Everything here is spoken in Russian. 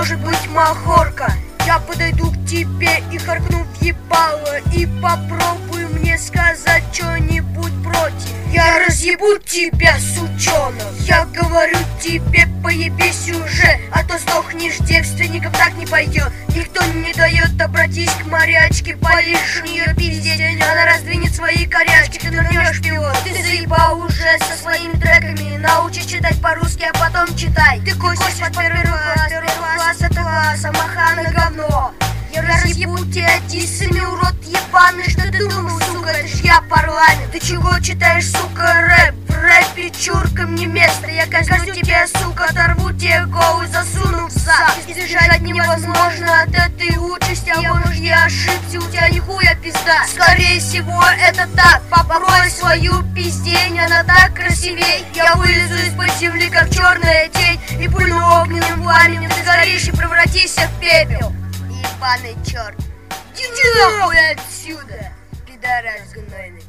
может быть махорка. Я подойду к тебе и харкну в ебало, и попробуй мне сказать что-нибудь против. Я разъебу тебя, сучонок. Я говорю тебе, поебись уже, а то сдохнешь девственником, так не пойдет. Никто не дает, обратись к морячке, полишь у нее пиздеть, она раздвинет свои корячки, ты нырнешь в пивот. Ты заебал уже со своими треками, научись читать по-русски, а потом читай. Ты косишь под первый класс, это класс, а махана говно. Я разъебу тебя диссами, урод ебаный, что ты думал, сука, это ж я парламент. Ты чего читаешь, сука, рэп? В рэпе чуркам не место. Я казню тебя, сука, оторву тебе голову, засуну в зад. Избежать невозможно от этой участи, а может я ошибся, у тебя нихуя пизда. Скорее всего это так, попробуй свою пиздень, она так красивей. Я вылезу из-под земли, как черная тень, и пульну огненным пламенем ты горишь и превратишься в пепел. Ебаный черт, иди нахуй отсюда, пидорас гнойный.